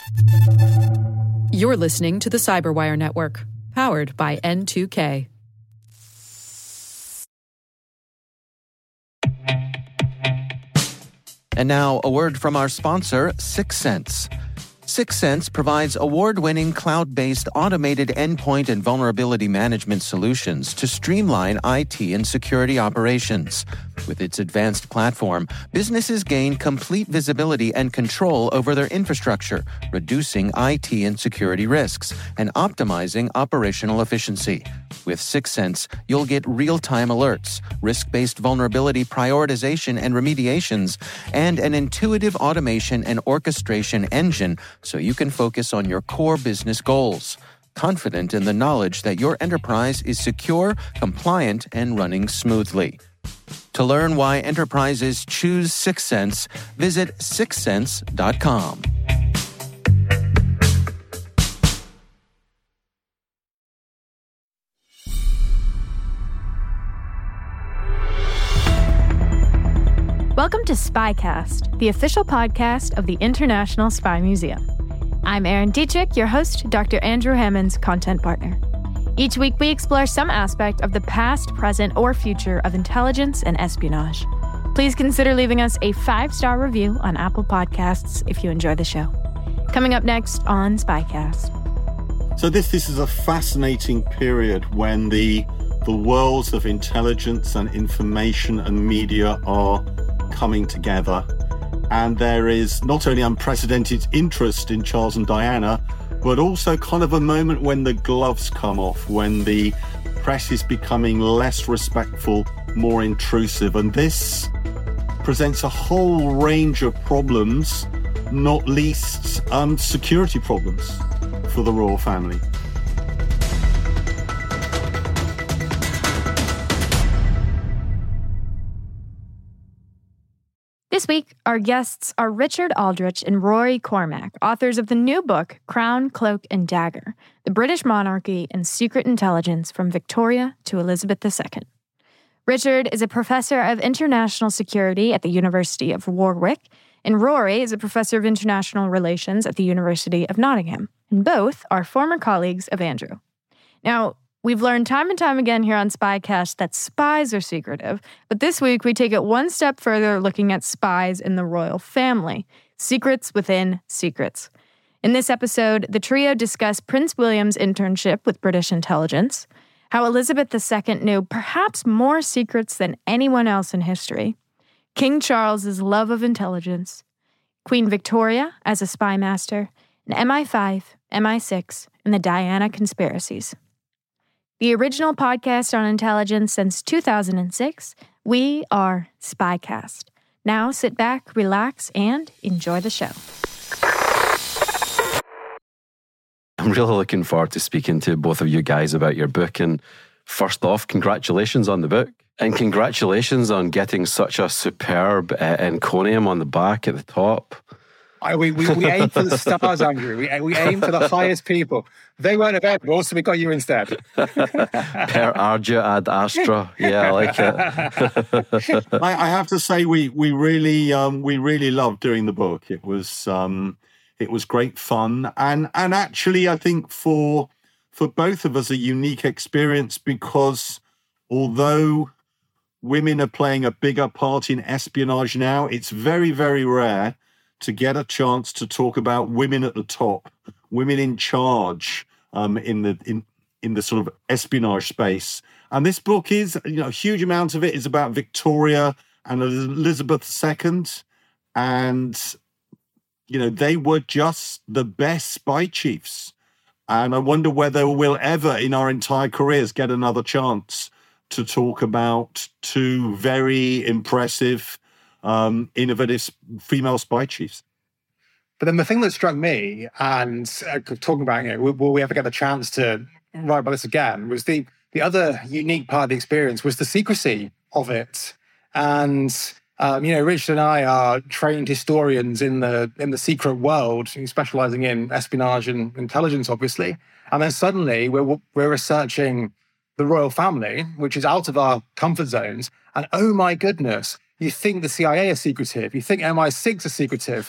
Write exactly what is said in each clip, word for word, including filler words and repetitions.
You're listening to the Cyberwire Network, powered by N two K. And now, a word from our sponsor, Syxsense. Syxsense provides award-winning cloud-based automated endpoint and vulnerability management solutions to streamline I T and security operations. With its advanced platform, businesses gain complete visibility and control over their infrastructure, reducing I T and security risks and optimizing operational efficiency. With Syxsense, you'll get real-time alerts, risk-based vulnerability prioritization and remediations, and an intuitive automation and orchestration engine so you can focus on your core business goals, confident in the knowledge that your enterprise is secure, compliant, and running smoothly. To learn why enterprises choose Syxsense, visit syxsense dot com. Welcome to Spycast, the official podcast of the International Spy Museum. I'm Erin Dietrich, your host, Doctor Andrew Hammond's content partner. Each week, we explore some aspect of the past, present, or future of intelligence and espionage. Please consider leaving us a five-star review on Apple Podcasts if you enjoy the show. Coming up next on Spycast. So this this is a fascinating period when the the worlds of intelligence and information and media are coming together, and there is not only unprecedented interest in Charles and Diana, but also kind of a moment when the gloves come off, when the press is becoming less respectful, more intrusive, and this presents a whole range of problems, not least um, security problems for the royal family. This week, our guests are Richard Aldrich and Rory Cormack, authors of the new book, Crown, Cloak, and Dagger, The British Monarchy and Secret Intelligence from Victoria to Elizabeth the Second. Richard is a professor of international security at the University of Warwick, and Rory is a professor of international relations at the University of Nottingham, and both are former colleagues of Andrew. Now, we've learned time and time again here on Spycast that spies are secretive, but this week we take it one step further looking at spies in the royal family, secrets within secrets. In this episode, the trio discuss Prince William's internship with British intelligence, how Elizabeth the Second knew perhaps more secrets than anyone else in history, King Charles's love of intelligence, Queen Victoria as a spy master, and M I five, M I six, and the Diana conspiracies. The original podcast on intelligence since two thousand six, we are Spycast. Now sit back, relax, and enjoy the show. I'm really looking forward to speaking to both of you guys about your book. And first off, congratulations on the book. And congratulations on getting such a superb uh, encomium on the back at the top. I, we, we, we aim for the stars, Andrew. We, we aim for the highest people. They weren't available, so we got you instead. Per Argia ad Astra. Yeah, I like it. I, I have to say, we we really um, we really loved doing the book. It was um, it was great fun, and and actually, I think for for both of us, a unique experience, because although women are playing a bigger part in espionage now, it's very very rare to get a chance to talk about women at the top, women in charge um, in the in in the sort of espionage space. And this book is, you know, a huge amount of it is about Victoria and Elizabeth the Second, and you know they were just the best spy chiefs. And I wonder whether we'll ever, in our entire careers, get another chance to talk about two very impressive, Um, innovative female spy chiefs. But then the thing that struck me, and uh, talking about, you know, will, will we ever get the chance to write about this again, was the the other unique part of the experience was the secrecy of it. And um, you know, Richard and I are trained historians in the in the secret world, specializing in espionage and intelligence, obviously. And then suddenly we're we're researching the royal family, which is out of our comfort zones. And oh my goodness, you think the C I A are secretive, you think M I six are secretive.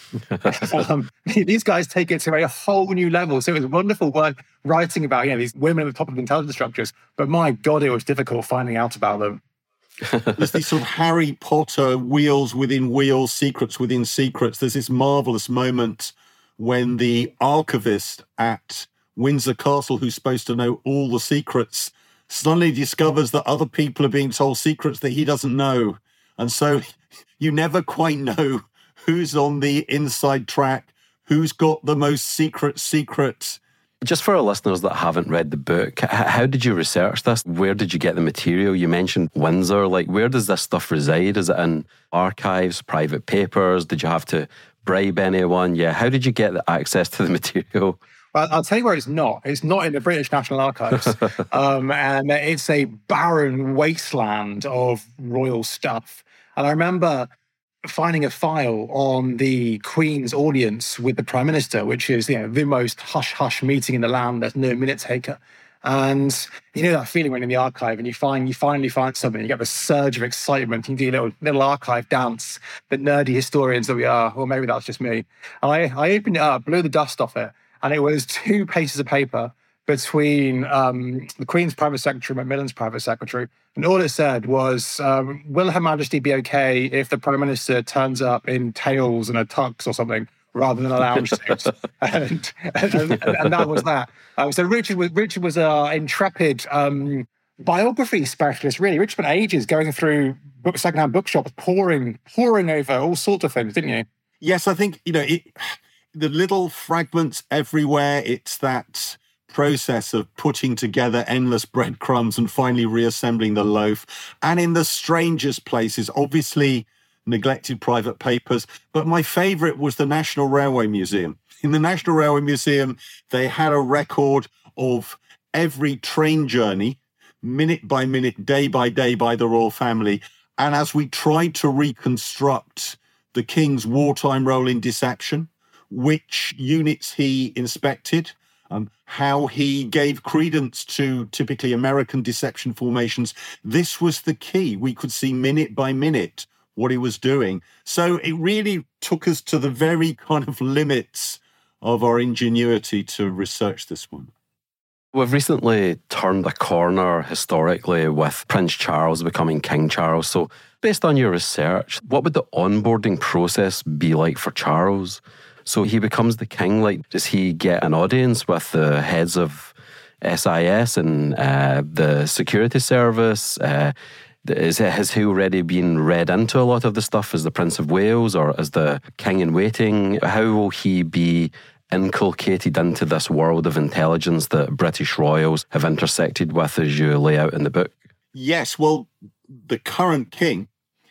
um, these guys take it to a whole new level. So it was wonderful work writing about, you know, these women at the top of intelligence structures. But my God, it was difficult finding out about them. There's these sort of Harry Potter wheels within wheels, secrets within secrets. There's this marvelous moment when the archivist at Windsor Castle, who's supposed to know all the secrets, suddenly discovers that other people are being told secrets that he doesn't know. And so you never quite know who's on the inside track, who's got the most secret secret. Just for our listeners that haven't read the book, how did you research this? Where did you get the material? You mentioned Windsor. Like, where does this stuff reside? Is it in archives, private papers? Did you have to bribe anyone? Yeah, how did you get access to the material? Well, I'll tell you where it's not. It's not in the British National Archives. um, and it's a barren wasteland of royal stuff. And I remember finding a file on the Queen's audience with the Prime Minister, which is, you know, the most hush-hush meeting in the land. There's no minute taker. And you know that feeling when you're in the archive and you find you finally find something, you get the surge of excitement, you do a little, little archive dance, the nerdy historians that we are, or maybe that's just me. And I, I opened it up, blew the dust off it, and it was two pieces of paper between um, the Queen's private secretary and Macmillan's private secretary. And all it said was, um, will Her Majesty be okay if the Prime Minister turns up in tails and a tux or something, rather than a lounge suit? and, and, and, and that was that. Um, so Richard was Richard was an intrepid um, biography specialist, really. Richard spent ages going through book, secondhand bookshops, poring, poring over all sorts of things, didn't you? Yes, I think, you know, it, the little fragments everywhere, it's that process of putting together endless breadcrumbs and finally reassembling the loaf. And in the strangest places, obviously neglected private papers. But my favorite was the National Railway Museum. In the National Railway Museum, they had a record of every train journey, minute by minute, day by day, by the royal family. And as we tried to reconstruct the King's wartime role in dissection, which units he inspected, Um, how he gave credence to typically American dissection formations. This was the key. We could see minute by minute what he was doing. So it really took us to the very kind of limits of our ingenuity to research this one. We've recently turned a corner historically with Prince Charles becoming King Charles. So based on your research, what would the onboarding process be like for Charles? So he becomes the king. Like, does he get an audience with the heads of S I S and uh, the security service? Uh, is it, has he already been read into a lot of the stuff as the Prince of Wales or as the king in waiting? How will he be inculcated into this world of intelligence that British royals have intersected with, as you lay out in the book? Yes, well, the current king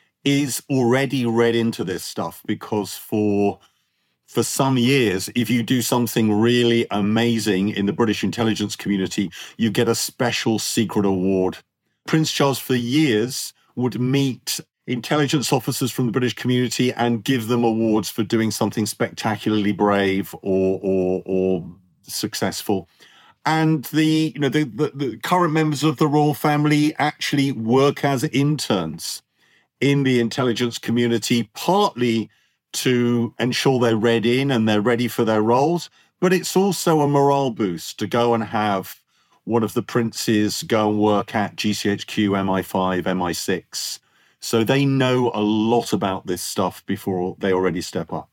is already read into this stuff because for... For some years, if you do something really amazing in the British intelligence community, you get a special secret award. Prince Charles, for years, would meet intelligence officers from the British community and give them awards for doing something spectacularly brave or or, or successful. And the you know the, the, the current members of the royal family actually work as interns in the intelligence community, partly to ensure they're read in and they're ready for their roles. But it's also a morale boost to go and have one of the princes go and work at G C H Q, M I five, M I six. So they know a lot about this stuff before they already step up.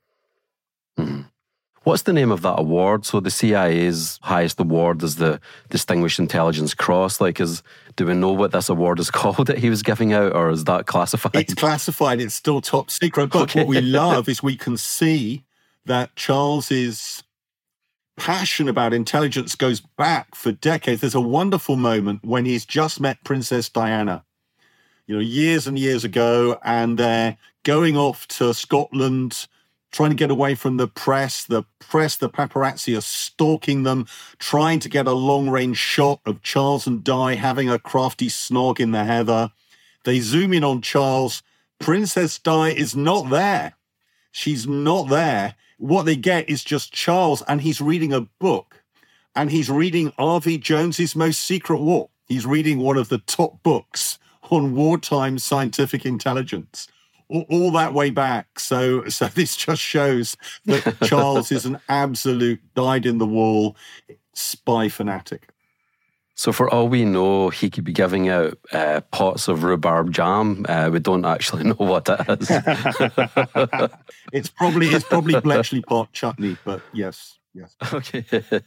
Mm-hmm. What's the name of that award? So the C I A's highest award is the Distinguished Intelligence Cross. Like, is do we know what this award is called that he was giving out, or is that classified? It's classified. It's still top secret. But okay. What we love is we can see that Charles's passion about intelligence goes back for decades. There's a wonderful moment when he's just met Princess Diana, you know, years and years ago, and they're going off to Scotland, trying to get away from the press. The press, the paparazzi are stalking them, trying to get a long-range shot of Charles and Di having a crafty snog in the heather. They zoom in on Charles. Princess Di is not there. She's not there. What they get is just Charles, and he's reading a book. And he's reading R V Jones's Most Secret War. He's reading one of the top books on wartime scientific intelligence, all, all that way back. So, so this just shows that Charles is an absolute dyed-in-the-wool spy fanatic. So for all we know, he could be giving out uh, pots of rhubarb jam. Uh, we don't actually know what it is. it's probably it's probably Bletchley pot chutney, but yes, yes. Okay,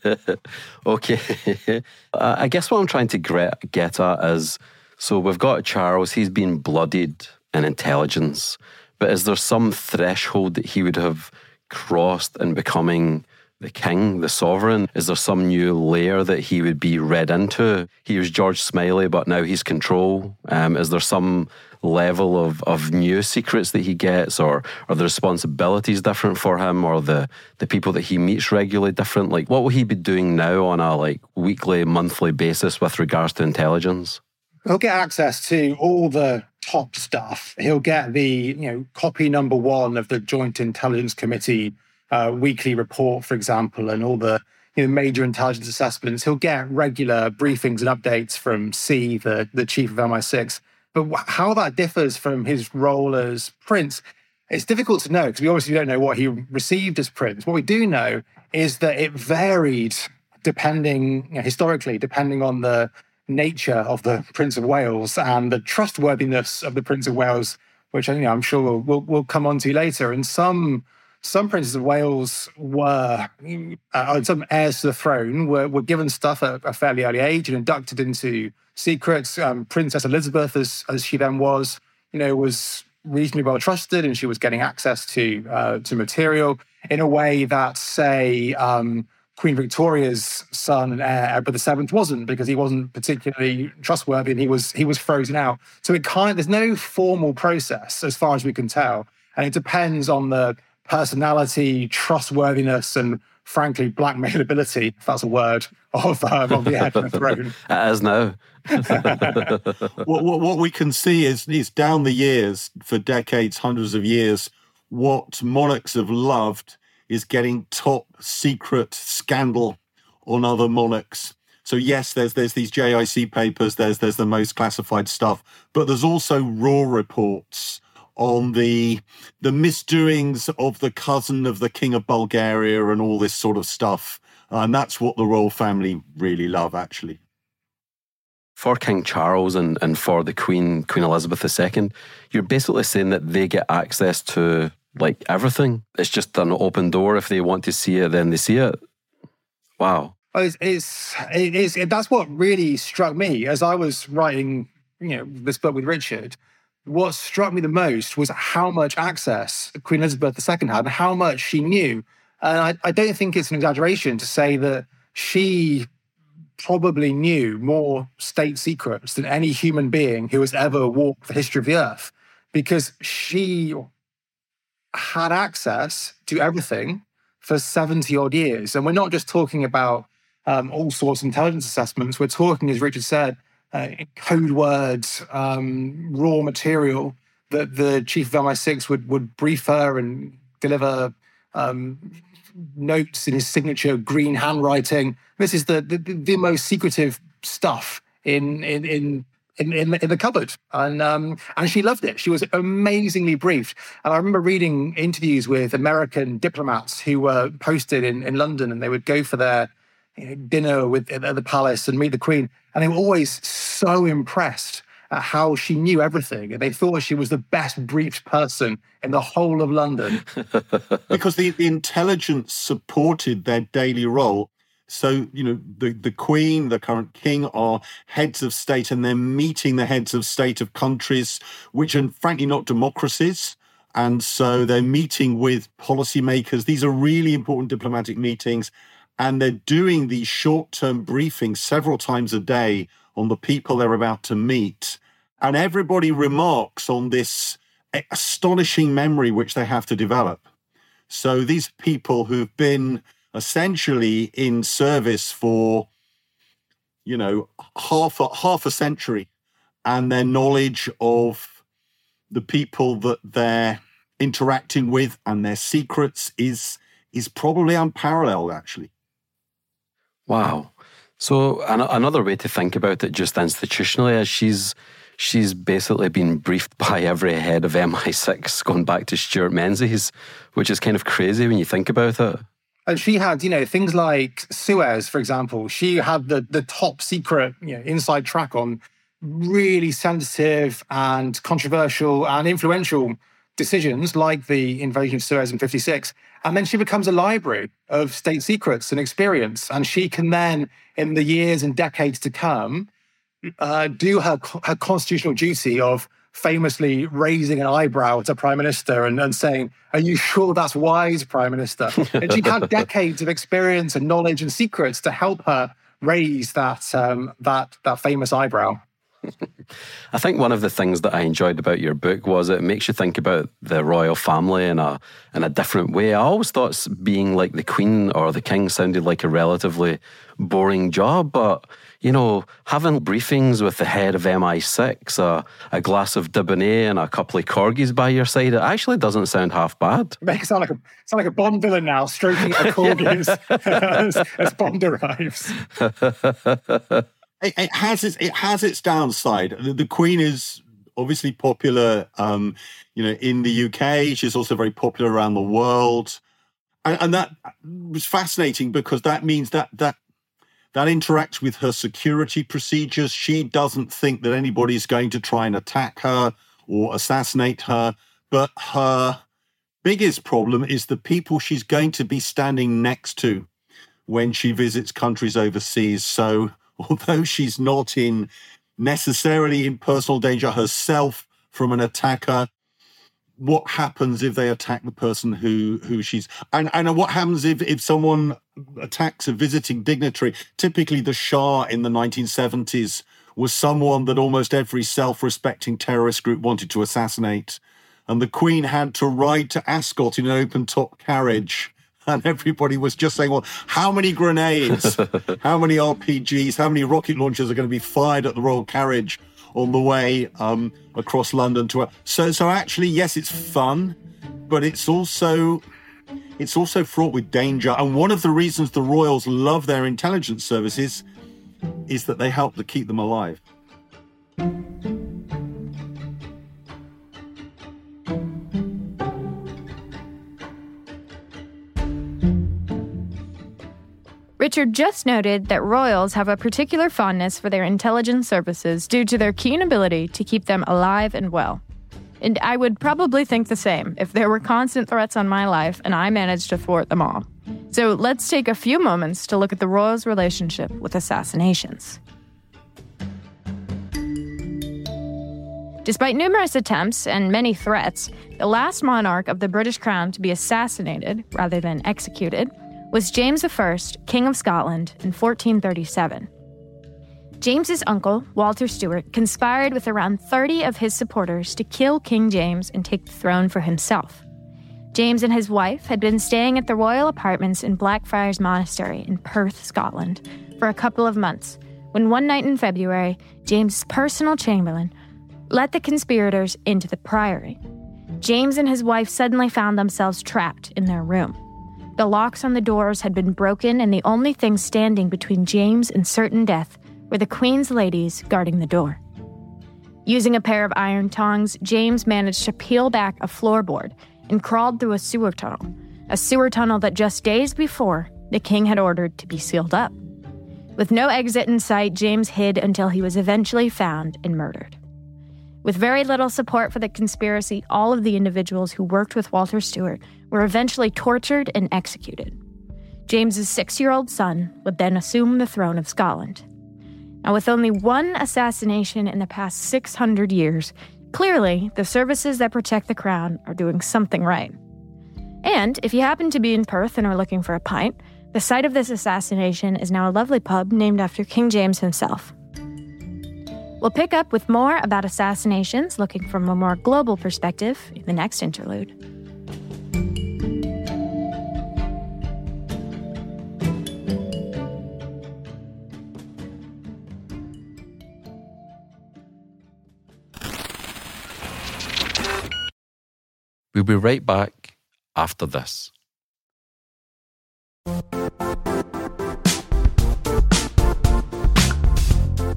okay. uh, I guess what I'm trying to get, get at is, so we've got Charles. He's been bloodied in intelligence, but is there some threshold that he would have crossed in becoming the king, the sovereign? Is there some new layer that he would be read into? He was George Smiley, but now he's control. Um, is there some level of, of new secrets that he gets, or are the responsibilities different for him, or the, the people that he meets regularly different? Like, what will he be doing now on a like weekly, monthly basis with regards to intelligence? He'll get access to all the top stuff. He'll get the, you know, copy number one of the Joint Intelligence Committee Uh, weekly report, for example, and all the you know, major intelligence assessments. He'll get regular briefings and updates from C, the, the chief of M I six. But wh- how that differs from his role as prince, it's difficult to know, because we obviously don't know what he received as prince. What we do know is that it varied depending, you know, historically, depending on the nature of the Prince of Wales and the trustworthiness of the Prince of Wales, which you know, I'm sure we'll, we'll, we'll come on to later. And some Some princes of Wales were, uh, some heirs to the throne, were, were given stuff at a fairly early age and inducted into secrets. Um, Princess Elizabeth, as, as she then was, you know, was reasonably well trusted, and she was getting access to uh, to material in a way that, say, um, Queen Victoria's son and heir, Edward the Seventh, wasn't, because he wasn't particularly trustworthy and he was he was frozen out. So it kind there's no formal process as far as we can tell, and it depends on the personality, trustworthiness, and frankly, blackmailability, if that's a word, of, um, of the head of the throne. It is now. what, what, what we can see is, is down the years, for decades, hundreds of years, what monarchs have loved is getting top secret scandal on other monarchs. So yes, there's there's these J I C papers, there's there's the most classified stuff, but there's also raw reports on the the misdoings of the cousin of the King of Bulgaria and all this sort of stuff. Uh, and that's what the royal family really love, actually. For King Charles and, and for the Queen, Queen Elizabeth the Second, you're basically saying that they get access to, like, everything. It's just an open door. If they want to see it, then they see it. Wow. It's, it's, it is, that's what really struck me as I was writing, you know, this book with Richard. What struck me the most was how much access Queen Elizabeth the Second had and how much she knew. And I, I don't think it's an exaggeration to say that she probably knew more state secrets than any human being who has ever walked the history of the earth, because she had access to everything for seventy odd years. And we're not just talking about um, all sorts of intelligence assessments. We're talking, as Richard said, uh, code words, um, raw material that the chief of M I six would, would brief her and deliver um, notes in his signature green handwriting. This is the the, the most secretive stuff in in in in, in, in the cupboard, and um, and she loved it. She was amazingly briefed. And I remember reading interviews with American diplomats who were posted in, in London, and they would go for their you know, dinner with at the palace and meet the Queen, and they were always so impressed at how she knew everything. And they thought she was the best briefed person in the whole of London. Because the, the intelligence supported their daily role. So, you know, the, the Queen, the current king are heads of state, and they're meeting the heads of state of countries, which are frankly not democracies. And so they're meeting with policymakers. These are really important diplomatic meetings. And they're doing these short-term briefings several times a day on the people they're about to meet. And everybody remarks on this astonishing memory which they have to develop. So these people who've been essentially in service for, you know, half a, half a century, and their knowledge of the people that they're interacting with and their secrets is is probably unparalleled, actually. Wow. So an- another way to think about it just institutionally is she's she's basically been briefed by every head of M I six going back to Stuart Menzies, which is kind of crazy when you think about it. And she had, you know, things like Suez, for example. She had the the top secret, you know, inside track on really sensitive and controversial and influential decisions like the invasion of Suez in fifty-six. And then she becomes a library of state secrets and experience. And she can then, in the years and decades to come, uh, do her, her constitutional duty of famously raising an eyebrow to Prime Minister and, and saying, "Are you sure that's wise, Prime Minister?" And she'd had decades of experience and knowledge and secrets to help her raise that um, that that famous eyebrow. I think one of the things that I enjoyed about your book was it makes you think about the royal family in a in a different way. I always thought being like the Queen or the King sounded like a relatively boring job, but you know, having briefings with the head of M I six, a, a glass of Dibonnet and a couple of corgis by your side, it actually doesn't sound half bad. It makes it sound like a, sound like a Bond villain now, stroking the corgis as, as Bond arrives. It, it has its it has its downside. The, the Queen is obviously popular, um, you know, in the U K. She's also very popular around the world, and, and that was fascinating because that means that that that interacts with her security procedures. She doesn't think that anybody's going to try and attack her or assassinate her, but her biggest problem is the people she's going to be standing next to when she visits countries overseas. So although she's not in necessarily in personal danger herself from an attacker, what happens if they attack the person who who she's and and what happens if if someone attacks a visiting dignitary? Typically, the Shah in the nineteen seventies was someone that almost every self-respecting terrorist group wanted to assassinate, and the Queen had to ride to Ascot in an open-top carriage. And everybody was just saying, well, how many grenades, how many R P Gs, how many rocket launchers are going to be fired at the royal carriage on the way um, across London to her? So, so actually, yes, it's fun, but it's also it's also fraught with danger. And one of the reasons the royals love their intelligence services is that they help to keep them alive. Richard just noted that royals have a particular fondness for their intelligence services due to their keen ability to keep them alive and well. And I would probably think the same if there were constant threats on my life and I managed to thwart them all. So let's take a few moments to look at the royals' relationship with assassinations. Despite numerous attempts and many threats, the last monarch of the British crown to be assassinated, rather than executed, was James the First, King of Scotland, in fourteen thirty-seven. James's uncle, Walter Stewart, conspired with around thirty of his supporters to kill King James and take the throne for himself. James and his wife had been staying at the royal apartments in Blackfriars Monastery in Perth, Scotland, for a couple of months, when one night in February, James's personal chamberlain let the conspirators into the priory. James and his wife suddenly found themselves trapped in their room. The locks on the doors had been broken, and the only thing standing between James and certain death were the Queen's ladies guarding the door. Using a pair of iron tongs, James managed to peel back a floorboard and crawled through a sewer tunnel, a sewer tunnel that just days before the king had ordered to be sealed up. With no exit in sight, James hid until he was eventually found and murdered. With very little support for the conspiracy, all of the individuals who worked with Walter Stewart were eventually tortured and executed. James's six-year-old son would then assume the throne of Scotland. Now, with only one assassination in the past six hundred years, clearly the services that protect the crown are doing something right. And if you happen to be in Perth and are looking for a pint, the site of this assassination is now a lovely pub named after King James himself. We'll pick up with more about assassinations, looking from a more global perspective, in the next interlude. We'll be right back after this.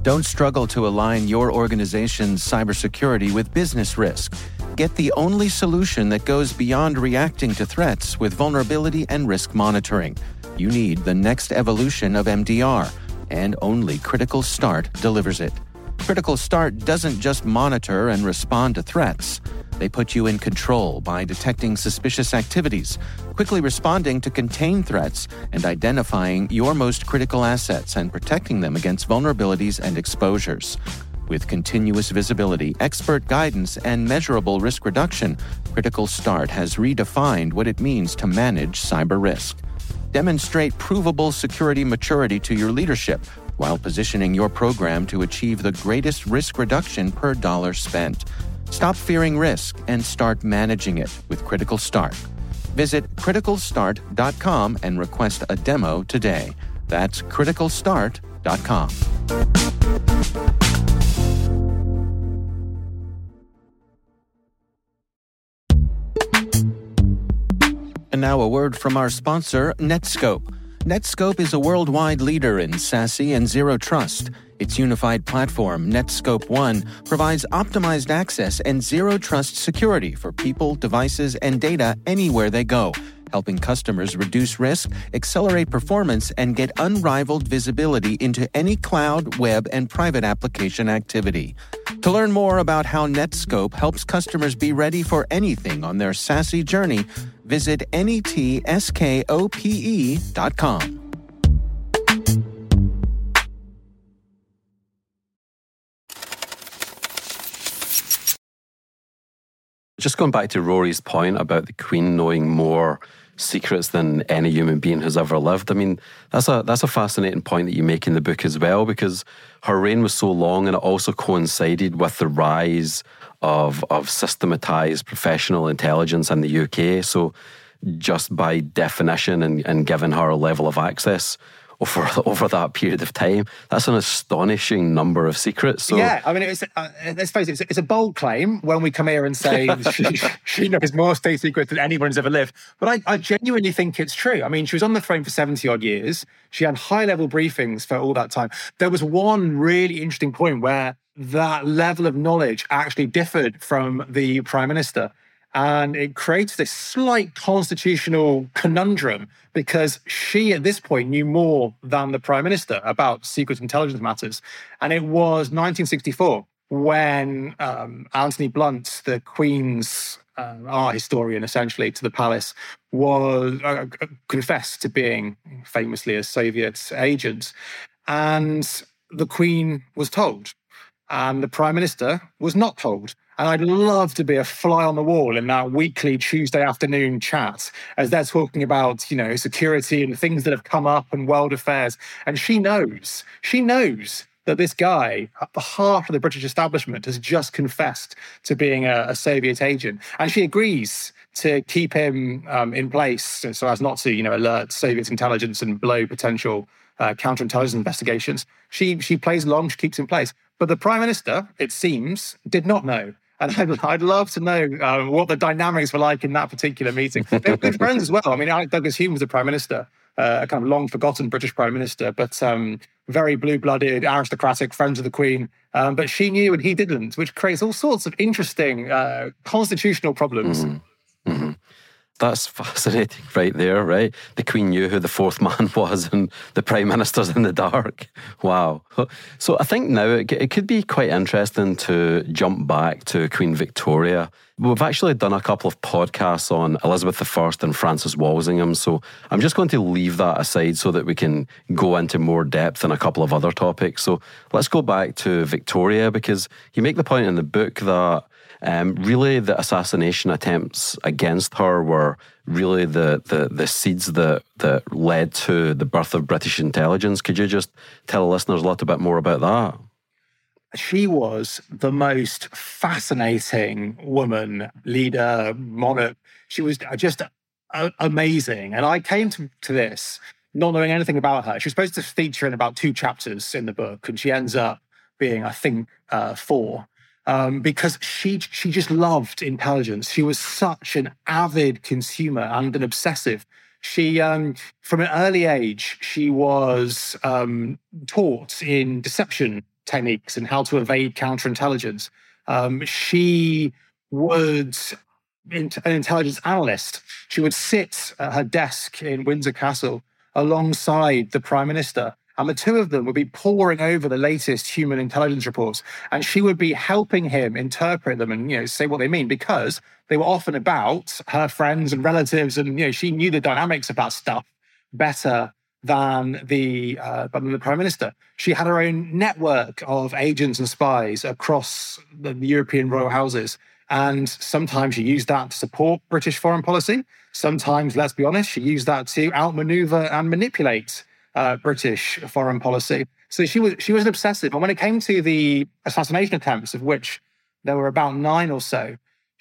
Don't struggle to align your organization's cybersecurity with business risk. Get the only solution that goes beyond reacting to threats with vulnerability and risk monitoring. You need the next evolution of M D R, and only Critical Start delivers it. Critical Start doesn't just monitor and respond to threats. They put you in control by detecting suspicious activities, quickly responding to contain threats, and identifying your most critical assets and protecting them against vulnerabilities and exposures. With continuous visibility, expert guidance, and measurable risk reduction, Critical Start has redefined what it means to manage cyber risk. Demonstrate provable security maturity to your leadership while positioning your program to achieve the greatest risk reduction per dollar spent. Stop fearing risk and start managing it with Critical Start. Visit critical start dot com and request a demo today. That's critical start dot com. And now a word from our sponsor, Netskope. Netskope is a worldwide leader in SASE and Zero Trust. Its unified platform, Netskope One, provides optimized access and Zero Trust security for people, devices, and data anywhere they go, helping customers reduce risk, accelerate performance, and get unrivaled visibility into any cloud, web, and private application activity. To learn more about how Netskope helps customers be ready for anything on their SASE journey, visit netskope dot com. Just going back to Rory's point about the Queen knowing more secrets than any human being has ever lived. I mean, that's a that's a fascinating point that you make in the book as well, because her reign was so long and it also coincided with the rise of of systematized professional intelligence in the U K. So just by definition and, and given her a level of access over over that period of time, that's an astonishing number of secrets. So yeah, I mean, it's, uh, let's face it, it's, it's a bold claim when we come here and say she, she knows more state secrets than anyone's ever lived. But I, I genuinely think it's true. I mean, she was on the throne for seventy odd years. She had high-level briefings for all that time. There was one really interesting point where that level of knowledge actually differed from the Prime Minister. And it creates this slight constitutional conundrum because she, at this point, knew more than the Prime Minister about secret intelligence matters. And it was nineteen sixty-four when um, Anthony Blunt, the Queen's uh, art historian, essentially, to the palace, was uh, confessed to being famously a Soviet agent. And the Queen was told. And the Prime Minister was not told. And I'd love to be a fly on the wall in that weekly Tuesday afternoon chat as they're talking about, you know, security and things that have come up and world affairs. And she knows, she knows that this guy at the heart of the British establishment has just confessed to being a, a Soviet agent. And she agrees to keep him um, in place so as not to, you know, alert Soviet intelligence and blow potential uh, counterintelligence investigations. She, she plays along, she keeps in place. But the Prime Minister, it seems, did not know. And I'd, I'd love to know uh, what the dynamics were like in that particular meeting. They were good friends as well. I mean, Alec Douglas-Home was the Prime Minister, uh, a kind of long-forgotten British Prime Minister, but um, very blue-blooded, aristocratic, friends of the Queen. Um, but she knew and he didn't, which creates all sorts of interesting uh, constitutional problems. Mm-hmm. Mm-hmm. That's fascinating right there, right? The Queen knew who the fourth man was and the Prime Minister's in the dark. Wow. So I think now it, it could be quite interesting to jump back to Queen Victoria. We've actually done a couple of podcasts on Elizabeth the First and Francis Walsingham, so I'm just going to leave that aside so that we can go into more depth in a couple of other topics. So let's go back to Victoria, because you make the point in the book that Um, really, the assassination attempts against her were really the, the, the seeds that, that led to the birth of British intelligence. Could you just tell listeners a little bit more about that? She was the most fascinating woman, leader, monarch. She was just a- amazing. And I came to, to this not knowing anything about her. She was supposed to feature in about two chapters in the book, and she ends up being, I think, uh, four. Um, because she she just loved intelligence. She was such an avid consumer and an obsessive. She, um, from an early age, she was um, taught in deception techniques and how to evade counterintelligence. Um, she would, an intelligence analyst, she would sit at her desk in Windsor Castle alongside the Prime Minister. And the two of them would be poring over the latest human intelligence reports. And she would be helping him interpret them and, you know, say what they mean, because they were often about her friends and relatives. And, you know, she knew the dynamics of that stuff better than the, uh, than the Prime Minister. She had her own network of agents and spies across the, the European royal houses. And sometimes she used that to support British foreign policy. Sometimes, let's be honest, she used that to outmaneuver and manipulate Uh, British foreign policy. So she was she was an obsessive. And when it came to the assassination attempts, of which there were about nine or so,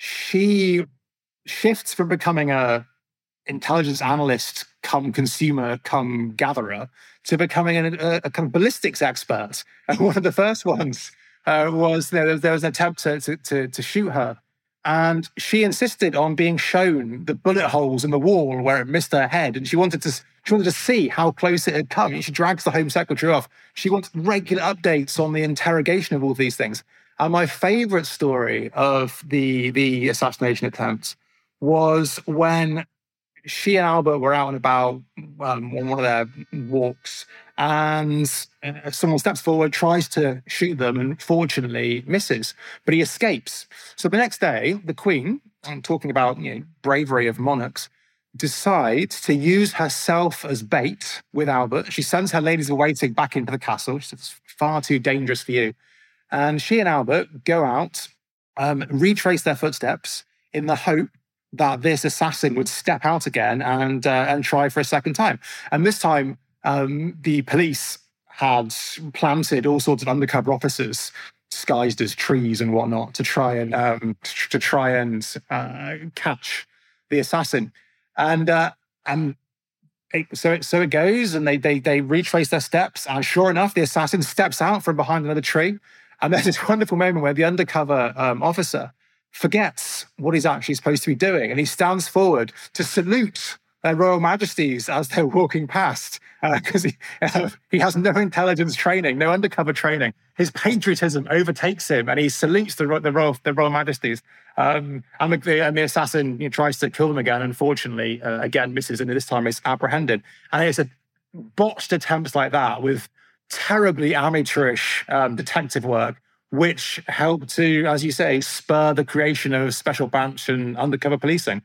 she shifts from becoming a intelligence analyst, come consumer, come gatherer, to becoming an, a, a kind of ballistics expert. And one of the first ones uh, was there, there was an attempt to, to, to shoot her. And she insisted on being shown the bullet holes in the wall where it missed her head. And she wanted to she wanted to see how close it had come. She drags the Home Secretary off. She wants regular updates on the interrogation of all these things. And my favorite story of the, the assassination attempts was when she and Albert were out and about um, on one of their walks, and someone steps forward, tries to shoot them, and fortunately misses, but he escapes. So the next day, the Queen, I'm talking about, you know, bravery of monarchs, decides to use herself as bait with Albert. She sends her ladies-in-waiting back into the castle. She says, it's far too dangerous for you. And she and Albert go out, um, retrace their footsteps in the hope that this assassin would step out again and uh, and try for a second time. And this time, um, the police had planted all sorts of undercover officers disguised as trees and whatnot to try and um, to try and uh, catch the assassin. And uh, and it, so it, so it goes, and they they they retrace their steps, and sure enough, the assassin steps out from behind another tree. And there's this wonderful moment where the undercover um, officer forgets what he's actually supposed to be doing, and he stands forward to salute their Royal Majesties as they're walking past, because uh, he, uh, he has no intelligence training, no undercover training. His patriotism overtakes him, and he salutes the, the, Royal, the Royal Majesties. Um, and, the, and the assassin, you know, tries to kill them again, unfortunately, uh, again misses, and this time is apprehended. And it's a botched attempts like that with terribly amateurish um, detective work, which helped to, as you say, spur the creation of special branch and undercover policing.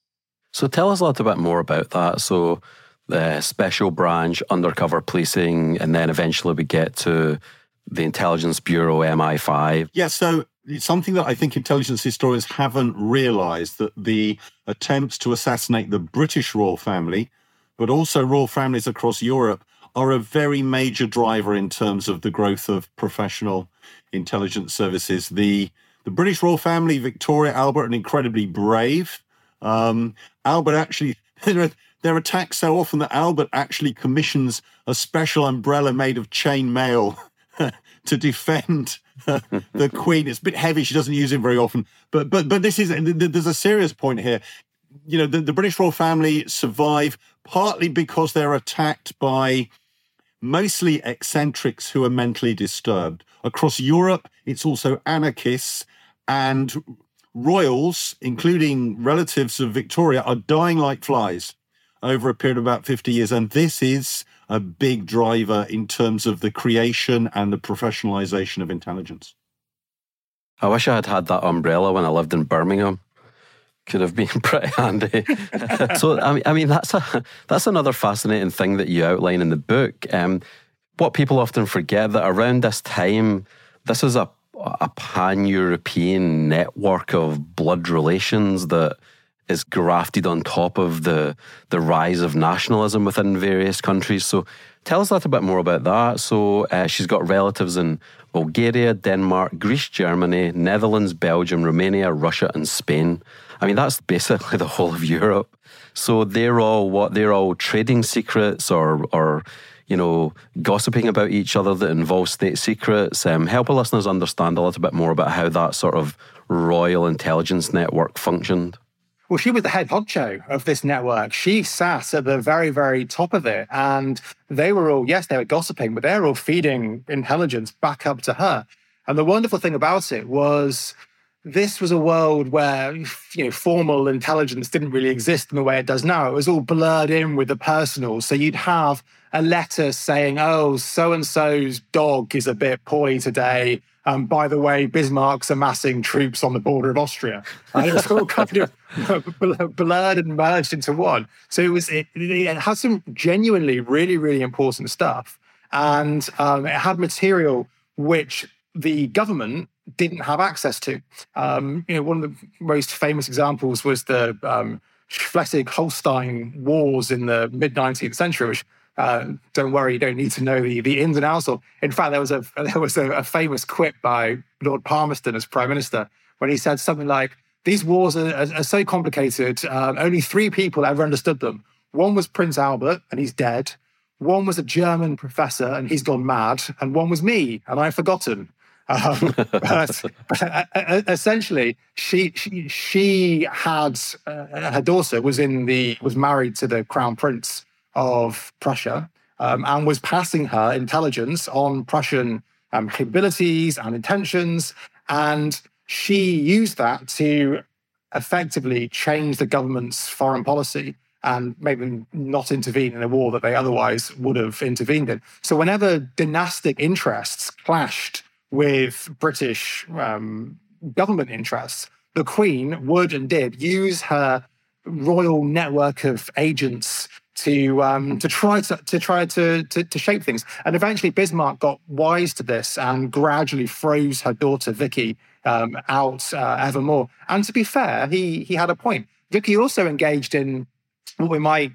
So tell us a little bit more about that. So the special branch, undercover policing, and then eventually we get to the Intelligence Bureau, M I five. Yeah, so it's something that I think intelligence historians haven't realised, that the attempts to assassinate the British royal family, but also royal families across Europe, are a very major driver in terms of the growth of professional intelligence services. The the British royal family, Victoria, Albert, are incredibly brave. Um, Albert actually, they're, they're attacked so often that Albert actually commissions a special umbrella made of chain mail to defend uh, the Queen. It's a bit heavy. She doesn't use it very often. But but but this is, there's a serious point here. You know, the, the British royal family survive partly because they're attacked by mostly eccentrics who are mentally disturbed. Across Europe, it's also anarchists, and royals, including relatives of Victoria, are dying like flies over a period of about fifty years. And this is a big driver in terms of the creation and the professionalization of intelligence. I wish I had had that umbrella when I lived in Birmingham. Could have been pretty handy. So, I mean, I mean, that's a that's another fascinating thing that you outline in the book. Um, what people often forget, that around this time, this is a a pan-European network of blood relations that is grafted on top of the the rise of nationalism within various countries. So, tell us a little bit more about that. So, uh, she's got relatives in Bulgaria, Denmark, Greece, Germany, Netherlands, Belgium, Romania, Russia, and Spain. I mean, that's basically the whole of Europe. So they're all what? They're all trading secrets or, or you know, gossiping about each other that involves state secrets. Um, help our listeners understand a little bit more about how that sort of royal intelligence network functioned. well, she was the head honcho of this network. She sat at the very, very top of it. And they were all, yes, they were gossiping, but they were all feeding intelligence back up to her. And the wonderful thing about it was this was a world where, you know, formal intelligence didn't really exist in the way it does now. It was all blurred in with the personal. So you'd have a letter saying, oh, so-and-so's dog is a bit poorly today. Um, by the way, Bismarck's amassing troops on the border of Austria. And it was all kind of blurred and merged into one. So it was it, it had some genuinely really, really important stuff. And um, it had material which the government didn't have access to. Um, you know, one of the most famous examples was the um, Schleswig-Holstein wars in the mid-nineteenth century, which Uh, don't worry, you don't need to know the, the ins and outs of. In fact, there was a there was a, a famous quip by Lord Palmerston as Prime Minister when he said something like, "These wars are, are, are so complicated. Um, only three people ever understood them. One was Prince Albert, and he's dead. One was a German professor, and he's gone mad. And one was me, and I've forgotten." Um, but, but uh, essentially, she she, she had uh, her daughter was in the was married to the Crown Prince of Prussia, um, and was passing her intelligence on Prussian um, capabilities and intentions. And she used that to effectively change the government's foreign policy and maybe not intervene in a war that they otherwise would have intervened in. So whenever dynastic interests clashed with British um, government interests, the Queen would and did use her royal network of agents to um, to try to to try to, to to shape things. And eventually Bismarck got wise to this and gradually froze her daughter Vicky um, out uh, ever more. And to be fair, he he had a point. Vicky also engaged in what we might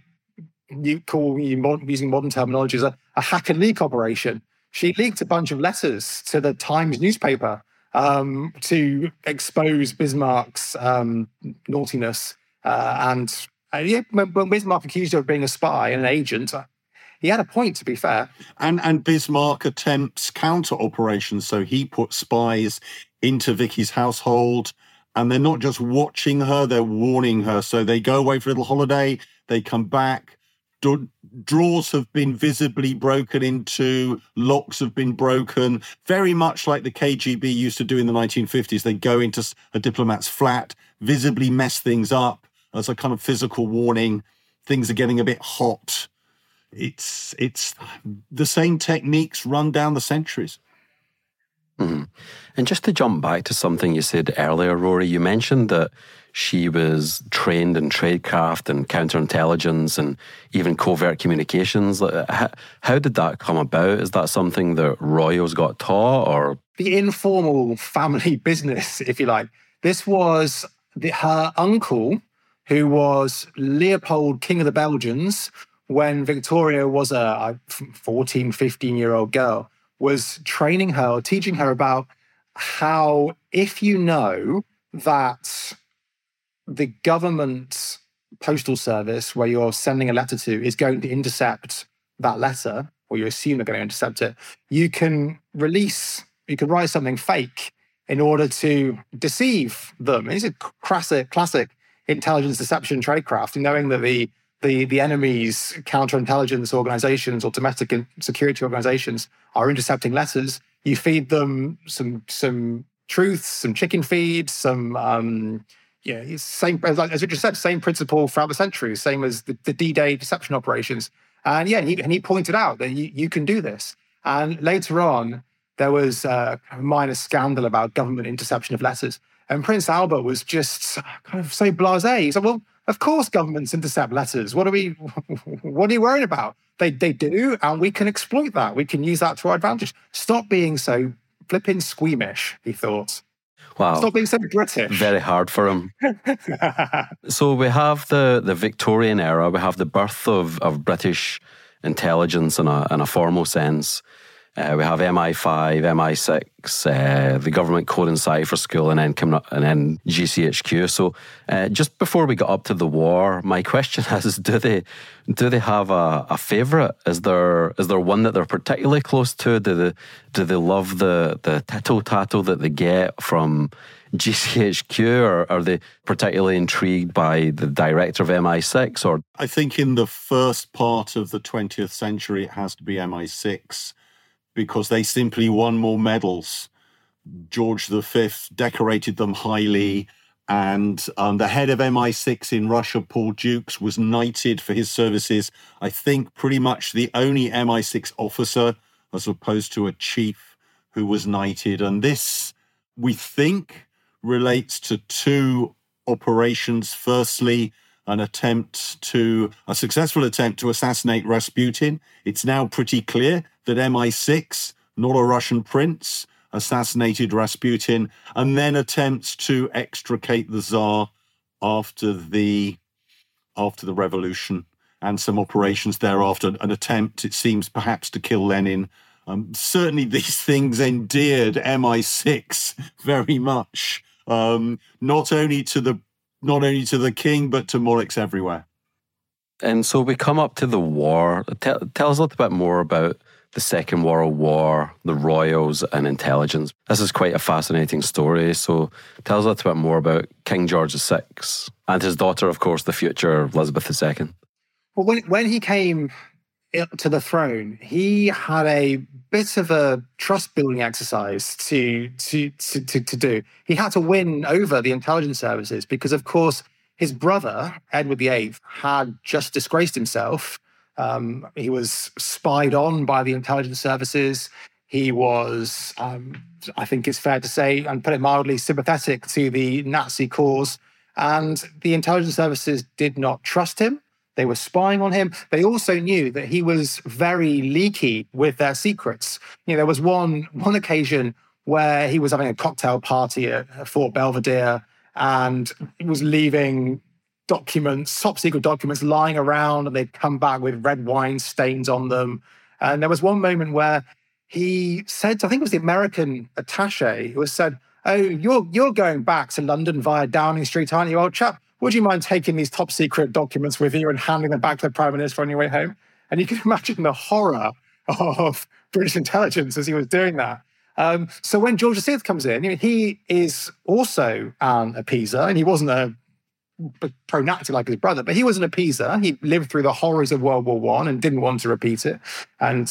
call, using modern terminology, as a, a hack and leak operation. She leaked a bunch of letters to the Times newspaper um, to expose Bismarck's um, naughtiness uh, and. Uh, yeah, when Bismarck accused her of being a spy and an agent, uh, he had a point, to be fair. And and Bismarck attempts counter operations. So he put spies into Vicky's household, and they're not just watching her, they're warning her. So they go away for a little holiday, they come back, do- drawers have been visibly broken into, locks have been broken, very much like the K G B used to do in the nineteen fifties. They go into a diplomat's flat, visibly mess things up, as a kind of physical warning, things are getting a bit hot. It's it's the same techniques run down the centuries. Mm-hmm. And just to jump back to something you said earlier, Rory, you mentioned that she was trained in tradecraft and counterintelligence and even covert communications. How, how did that come about? Is that something that royals got taught, or? The informal family business, if you like. This was the, her uncle, who was Leopold, King of the Belgians, when Victoria was a fourteen, fifteen-year-old girl, was training her, or teaching her about how if you know that the government postal service where you're sending a letter to is going to intercept that letter, or you assume they're going to intercept it, you can release, you can write something fake in order to deceive them. It's a classic, classic intelligence deception tradecraft, knowing that the the the enemy's counterintelligence organizations or domestic security organizations are intercepting letters. You feed them some some truths, some chicken feed, some um, yeah, same as Richard said, same principle throughout the centuries, same as the, the D-Day deception operations. And yeah, he, and he pointed out that you, you can do this. And later on, there was a minor scandal about government interception of letters. And Prince Albert was just kind of so blasé. He said, well, of course governments intercept letters. What are we, what are you worried about? They they do, and we can exploit that. We can use that to our advantage. Stop being so flipping squeamish, he thought. Wow. Stop being so British. Very hard for him. So we have the, the Victorian era, we have the birth of, of British intelligence in a, in a formal sense. Uh, we have M I five, M I six, uh, the government code and cipher school, and then coming up, and then G C H Q. So, uh, just before we got up to the war, my question is: Do they do they have a, a favourite? Is there is there one that they're particularly close to? Do they do they love the the tittle tattle that they get from G C H Q, or are they particularly intrigued by the director of M I six? Or I think in the first part of the twentieth century, it has to be M I six. Because they simply won more medals. George the Fifth decorated them highly, and um, the head of M I six in Russia, Paul Dukes, was knighted for his services. I think pretty much the only M I six officer, as opposed to a chief, who was knighted. And this, we think, relates to two operations. Firstly, an attempt to, a successful attempt to assassinate Rasputin. It's now pretty clear that M I six, not a Russian prince, assassinated Rasputin, and then attempts to extricate the Tsar after the after the revolution, and some operations thereafter. An attempt, it seems, perhaps to kill Lenin. Um, certainly, these things endeared M I six very much, um, not only to the not only to the king, but to mullahs everywhere. And so we come up to the war. Tell, tell us a little bit more about the Second World War, the royals and intelligence. This is quite a fascinating story. So tell us a little bit more about King George the Sixth and his daughter, of course, the future Elizabeth the Second. Well, when, when he came to the throne, he had a bit of a trust-building exercise to, to, to, to, to do. He had to win over the intelligence services because, of course, his brother, Edward the Eighth, had just disgraced himself. Um, he was spied on by the intelligence services. He was, um, I think it's fair to say, and put it mildly, sympathetic to the Nazi cause. And the intelligence services did not trust him. They were spying on him. They also knew that he was very leaky with their secrets. You know, there was one, one occasion where he was having a cocktail party at Fort Belvedere and he was leaving documents, top secret documents lying around, and they'd come back with red wine stains on them. And there was one moment where he said, I think it was the American attaché, who said, "Oh, you're you're going back to London via Downing Street, aren't you, old chap? Would you mind taking these top secret documents with you and handing them back to the Prime Minister on your way home?" And you can imagine the horror of British intelligence as he was doing that. Um, so when George the Sixth comes in, you know, he is also an appeaser, and he wasn't a pro-Nazi like his brother, but he was an appeaser. He lived through the horrors of World War One and didn't want to repeat it, and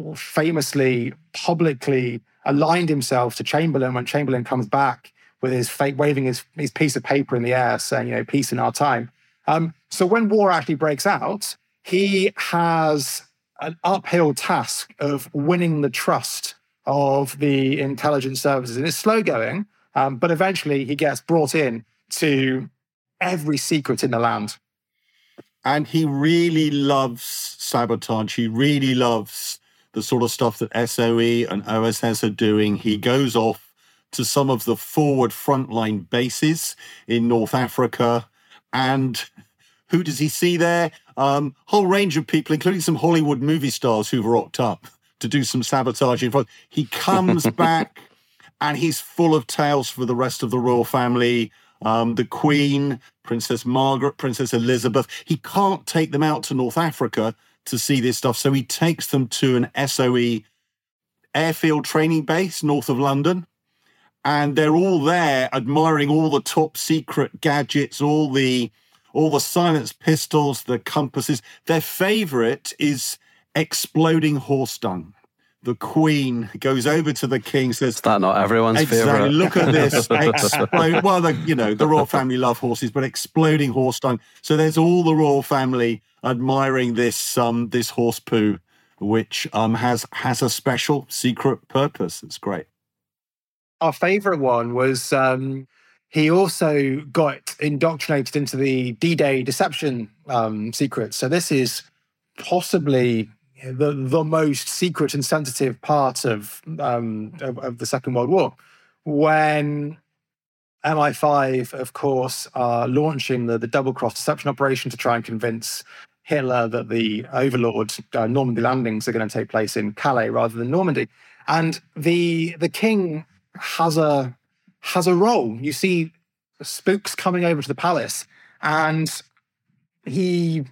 famously, publicly aligned himself to Chamberlain when Chamberlain comes back with his fake waving his, his piece of paper in the air saying, you know, peace in our time. Um, so when war actually breaks out, he has an uphill task of winning the trust of the intelligence services. And it's slow going, um, but eventually he gets brought in to every secret in the land. And he really loves sabotage. He really loves the sort of stuff that S O E and O S S are doing. He goes off to some of the forward frontline bases in North Africa. And who does he see there? Um, whole range of people, including some Hollywood movie stars who've rocked up to do some sabotaging. He comes back and he's full of tales for the rest of the royal family. Um, the Queen, Princess Margaret, Princess Elizabeth. He can't take them out to North Africa to see this stuff. So he takes them to an S O E airfield training base north of London. And they're all there admiring all the top secret gadgets, all the all the silenced pistols, the compasses. Their favorite is exploding horse dung. The Queen goes over to the King, says, "Is that not everyone's exactly, favourite? Look at this. Explode. Well, the, you know, the royal family love horses, but exploding horse dung. So there's all the royal family admiring this um, this horse poo, which um, has has a special secret purpose. It's great. Our favourite one was um, he also got indoctrinated into the D-Day deception um, secrets. So this is possibly the the most secret and sensitive part of, um, of of the Second World War, when M I five, of course, are launching the, the double-cross deception operation to try and convince Hitler that the overlord uh, Normandy landings are going to take place in Calais rather than Normandy. And the the king has a has a role. You see spooks coming over to the palace, and he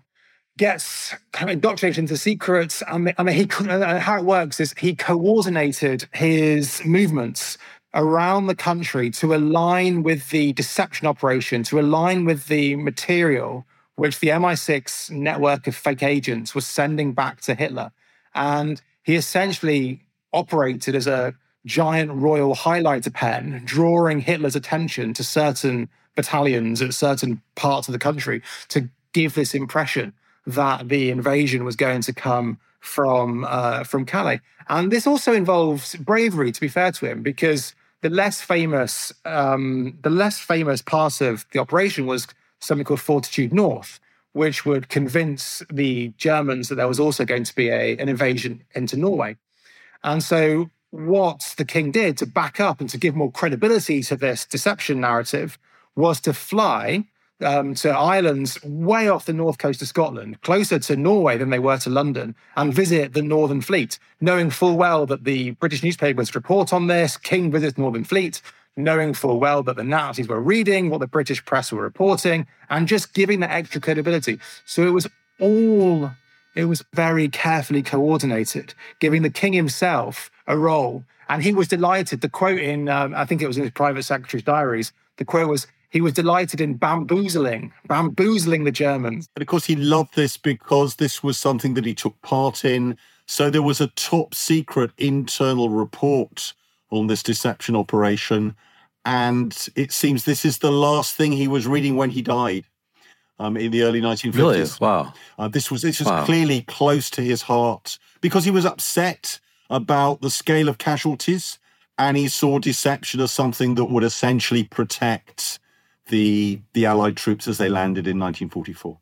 gets kind of indoctrinated into secrets. I mean, I mean he how it works is he coordinated his movements around the country to align with the deception operation, to align with the material which the M I six network of fake agents was sending back to Hitler. And he essentially operated as a giant royal highlighter pen, drawing Hitler's attention to certain battalions at certain parts of the country to give this impression that the invasion was going to come from uh, from Calais. And this also involves bravery, to be fair to him, because the less famous um, the less famous part of the operation was something called Fortitude North, which would convince the Germans that there was also going to be a, an invasion into Norway. And so what the king did to back up and to give more credibility to this deception narrative was to fly um, to islands way off the north coast of Scotland, closer to Norway than they were to London, and visit the Northern Fleet, knowing full well that the British newspapers report on this, King visits Northern Fleet, knowing full well that the Nazis were reading what the British press were reporting, and just giving that extra credibility. So it was all, it was very carefully coordinated, giving the king himself a role. And he was delighted. The quote in, um, I think it was in his private secretary's diaries, the quote was, he was delighted in bamboozling, bamboozling the Germans. And of course, he loved this because this was something that he took part in. So there was a top secret internal report on this deception operation. And it seems this is the last thing he was reading when he died um, in the early nineteen fifties. Really? Wow. Uh, this was, this was wow. clearly close to his heart because he was upset about the scale of casualties, and he saw deception as something that would essentially protect the, the Allied troops as they landed in nineteen forty-four.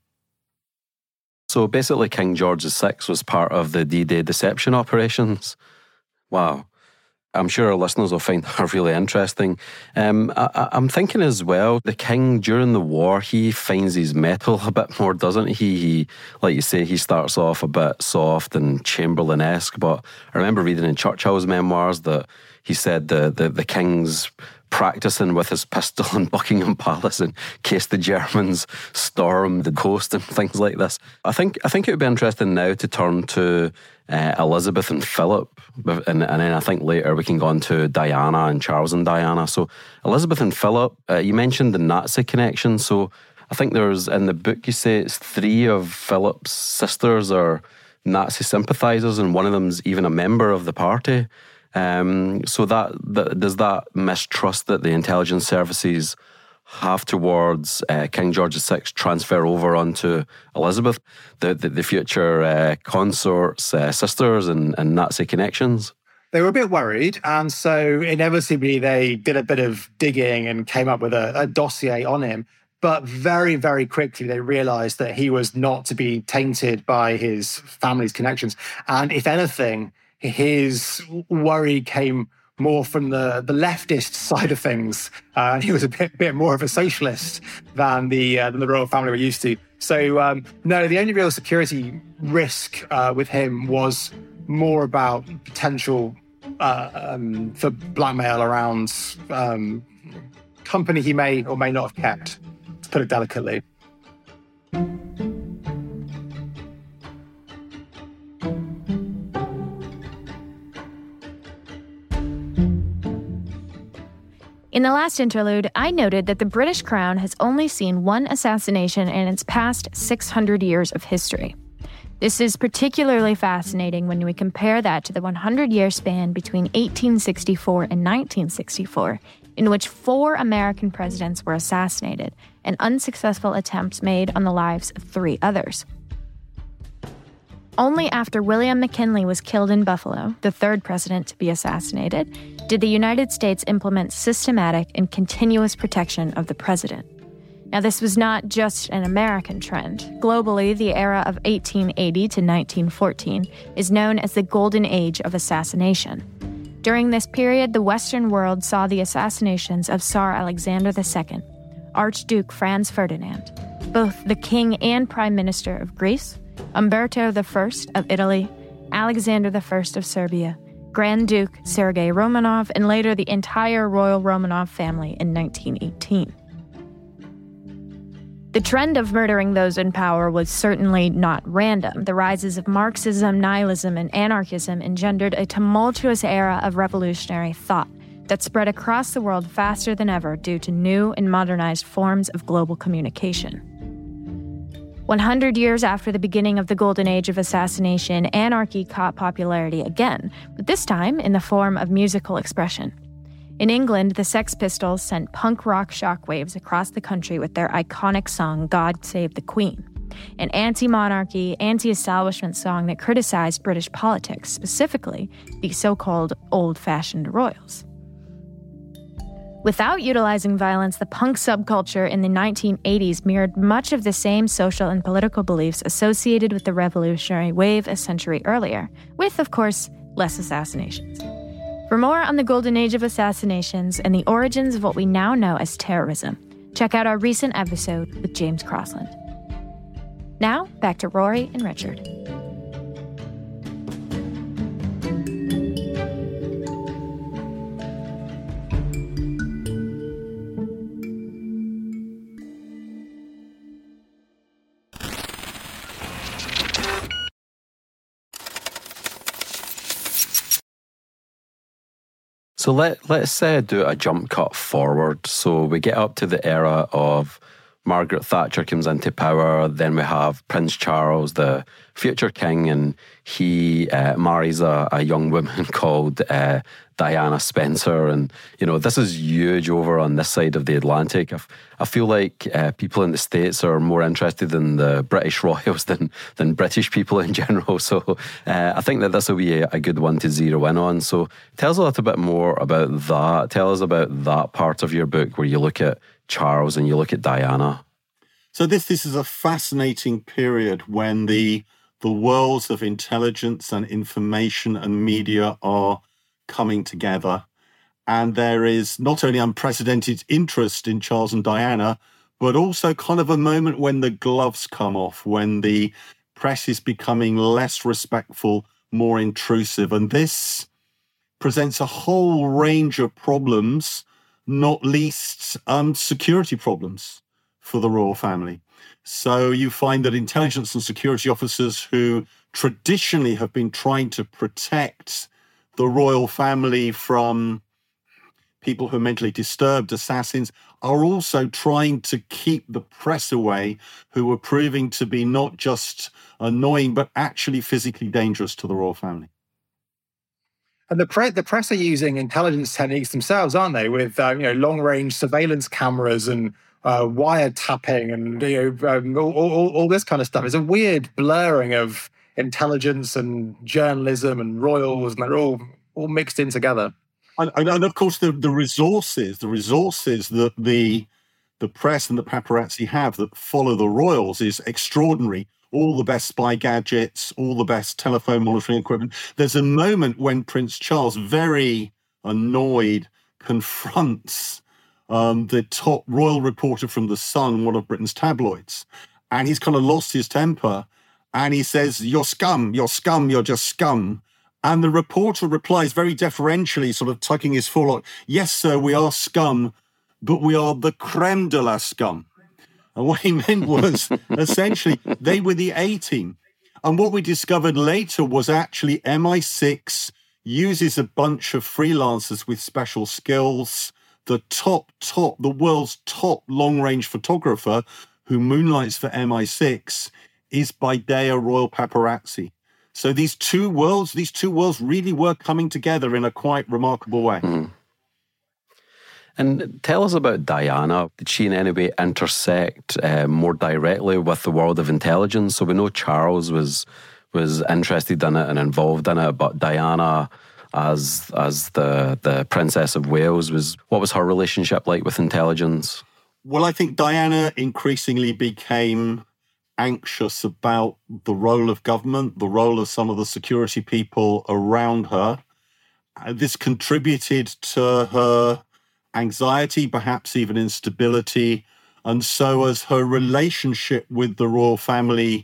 So basically King George the Sixth was part of the D-Day deception operations. Wow. I'm sure our listeners will find that really interesting. Um, I, I'm thinking as well, the king, during the war, he finds his mettle a bit more, doesn't he? He, like you say, he starts off a bit soft and Chamberlain-esque, but I remember reading in Churchill's memoirs that he said the, the, the king's practicing with his pistol in Buckingham Palace in case the Germans stormed the coast and things like this. I think I think it would be interesting now to turn to uh, Elizabeth and Philip, and, and then I think later we can go on to Diana and Charles and Diana. So Elizabeth and Philip, uh, you mentioned the Nazi connection. So I think there's, in the book you say it's three of Philip's sisters are Nazi sympathisers, and one of them's even a member of the party. Um, so that, that does that mistrust that the intelligence services have towards uh, King George the Sixth transfer over onto Elizabeth, the the, the future uh, consort's uh, sisters and, and Nazi connections? They were a bit worried, and so inevitably they did a bit of digging and came up with a, a dossier on him. But very, very quickly they realised that he was not to be tainted by his family's connections. And if anything, his worry came more from the, the leftist side of things. Uh, he was a bit, bit more of a socialist than the uh, than the royal family were used to. So, um, no, the only real security risk uh, with him was more about potential uh, um, for blackmail around um, company he may or may not have kept, to put it delicately. In the last interlude, I noted that the British Crown has only seen one assassination in its past six hundred years of history. This is particularly fascinating when we compare that to the hundred-year span between eighteen sixty-four and nineteen sixty-four, in which four American presidents were assassinated and unsuccessful attempts made on the lives of three others. Only after William McKinley was killed in Buffalo, the third president to be assassinated, did the United States implement systematic and continuous protection of the president. Now, this was not just an American trend. Globally, the era of eighteen eighty to nineteen fourteen is known as the Golden Age of assassination. During this period, the Western world saw the assassinations of Tsar Alexander the Second, Archduke Franz Ferdinand, both the King and Prime Minister of Greece, Umberto the First of Italy, Alexander the First of Serbia, Grand Duke Sergei Romanov, and later the entire royal Romanov family in nineteen eighteen. The trend of murdering those in power was certainly not random. The rises of Marxism, nihilism, and anarchism engendered a tumultuous era of revolutionary thought that spread across the world faster than ever due to new and modernized forms of global communication. one hundred years after the beginning of the golden age of assassination, anarchy caught popularity again, but this time in the form of musical expression. In England, the Sex Pistols sent punk rock shockwaves across the country with their iconic song, God Save the Queen, an anti-monarchy, anti-establishment song that criticized British politics, specifically the so-called old-fashioned royals. Without utilizing violence, the punk subculture in the nineteen eighties mirrored much of the same social and political beliefs associated with the revolutionary wave a century earlier, with, of course, less assassinations. For more on the golden age of assassinations and the origins of what we now know as terrorism, check out our recent episode with James Crossland. Now, back to Rory and Richard. So let, let's uh, do a jump cut forward. So we get up to the era of Margaret Thatcher comes into power. Then we have Prince Charles, the future king, and he uh, marries a, a young woman called uh, Diana Spencer. And, you know, this is huge over on this side of the Atlantic. I, f- I feel like uh, people in the States are more interested in the British royals than, than British people in general. So uh, I think that this will be a, a good one to zero in on. So tell us a little bit more about that. Tell us about that part of your book where you look at Charles and you look at Diana. So this this is a fascinating period when the the worlds of intelligence and information and media are coming together. And there is not only unprecedented interest in Charles and Diana, but also kind of a moment when the gloves come off, when the press is becoming less respectful, more intrusive. And this presents a whole range of problems, not least um, security problems for the royal family. So you find that intelligence and security officers who traditionally have been trying to protect the royal family from people who are mentally disturbed, assassins, are also trying to keep the press away, who are proving to be not just annoying, but actually physically dangerous to the royal family. And the, pre- the press are using intelligence techniques themselves, aren't they? With uh, you know, long-range surveillance cameras and uh, wiretapping and you know, um, all, all, all this kind of stuff. It's a weird blurring of intelligence and journalism and royals, and they're all all mixed in together. And, and of course, the, the resources, the resources that the the press and the paparazzi have that follow the royals is extraordinary. All the best spy gadgets, all the best telephone monitoring equipment. There's a moment when Prince Charles, very annoyed, confronts um, the top royal reporter from The Sun, one of Britain's tabloids. And he's kind of lost his temper. And he says, "You're scum, you're scum, you're just scum." And the reporter replies very deferentially, sort of tucking his forelock, "Yes, sir, we are scum, but we are the creme de la scum." And what he meant was, essentially, they were the A-team. And what we discovered later was actually M I six uses a bunch of freelancers with special skills. The top, top, the world's top long-range photographer who moonlights for M I six is by day a royal paparazzi. So these two worlds, these two worlds really were coming together in a quite remarkable way. Mm. And tell us about Diana. Did she in any way intersect uh, more directly with the world of intelligence? So we know Charles was was interested in it and involved in it, but Diana, as as the the Princess of Wales, was what was her relationship like with intelligence? Well, I think Diana increasingly became anxious about the role of government, the role of some of the security people around her. Uh, this contributed to her anxiety, perhaps even instability. And so as her relationship with the royal family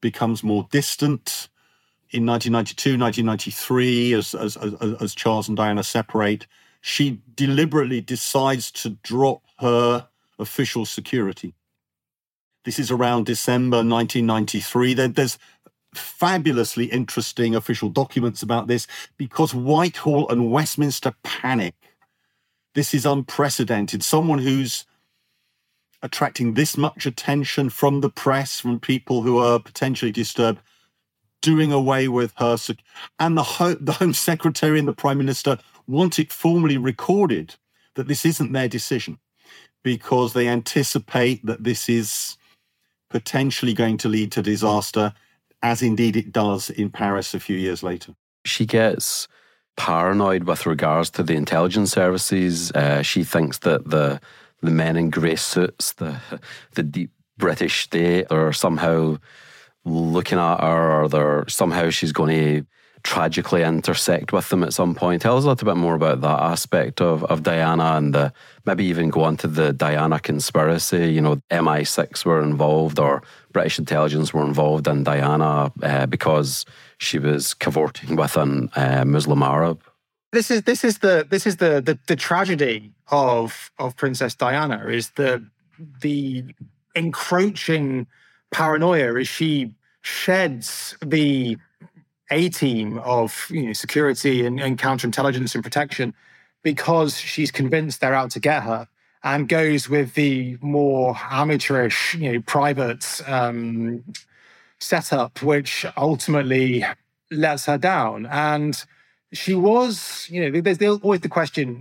becomes more distant. In nineteen ninety-two, nineteen ninety-three, as, as, as, as Charles and Diana separate, she deliberately decides to drop her official security. This is around December nineteen ninety-three. There, there's fabulously interesting official documents about this because Whitehall and Westminster panic. This is unprecedented. Someone who's attracting this much attention from the press, from people who are potentially disturbed, doing away with her. And the, Ho- the Home Secretary and the Prime Minister want it formally recorded that this isn't their decision because they anticipate that this is potentially going to lead to disaster, as indeed it does in Paris a few years later. She gets paranoid with regards to the intelligence services. Uh, she thinks that the the men in grey suits, the the deep British state, are somehow looking at her, or they're somehow she's going to tragically intersect with them at some point. Tell us a little bit more about that aspect of, of Diana, and the, maybe even go on to the Diana conspiracy. You know, M I six were involved, or British intelligence were involved in Diana uh, because she was cavorting with an uh, Muslim Arab. This is this is the this is the the, the tragedy of of Princess Diana, is the the encroaching paranoia as she sheds the A-team of, you know, security and, and counterintelligence and protection because she's convinced they're out to get her, and goes with the more amateurish, you know, private um, setup, which ultimately lets her down. And she was, you know, there's always the question,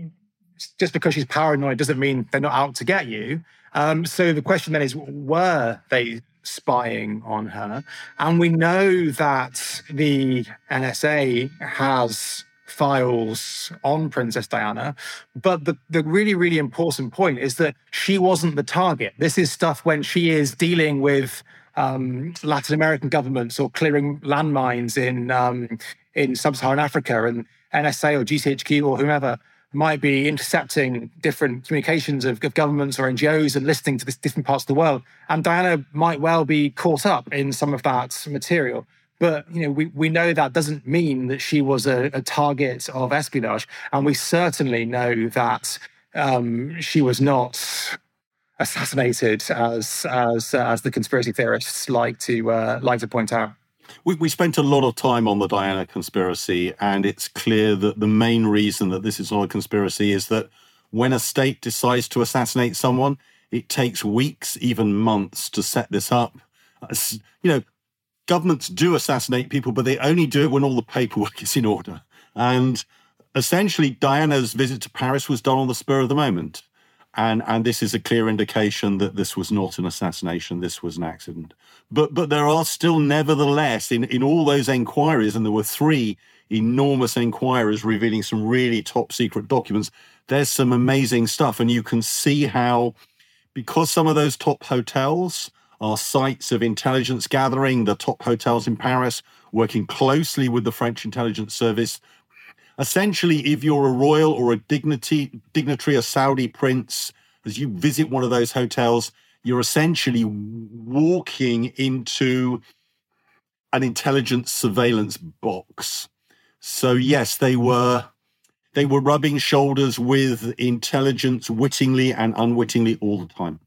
just because she's paranoid doesn't mean they're not out to get you. Um, so the question then is, were they spying on her? And we know that the N S A has files on Princess Diana, but the, the really, really important point is that she wasn't the target. This is stuff when she is dealing with um, Latin American governments or clearing landmines in um, in sub-Saharan Africa, and N S A or G C H Q or whomever might be intercepting different communications of, of governments or N G Os and listening to this different parts of the world. And Diana might well be caught up in some of that material. But, you know, we, we know that doesn't mean that she was a, a target of espionage. And we certainly know that um, she was not assassinated, as as uh, as the conspiracy theorists like to uh, like to point out. We, we spent a lot of time on the Diana conspiracy, and it's clear that the main reason that this is not a conspiracy is that when a state decides to assassinate someone, it takes weeks, even months, to set this up. As, you know, governments do assassinate people, but they only do it when all the paperwork is in order. And essentially, Diana's visit to Paris was done on the spur of the moment. And and this is a clear indication that this was not an assassination, this was an accident. But but there are still, nevertheless, in, in all those inquiries, and there were three enormous inquiries revealing some really top secret documents, there's some amazing stuff. And you can see how, because some of those top hotels are sites of intelligence gathering, the top hotels in Paris, working closely with the French intelligence service. Essentially, if you're a royal or a dignity, dignitary, a Saudi prince, as you visit one of those hotels, you're essentially walking into an intelligence surveillance box. So yes, they were they were rubbing shoulders with intelligence wittingly and unwittingly all the time.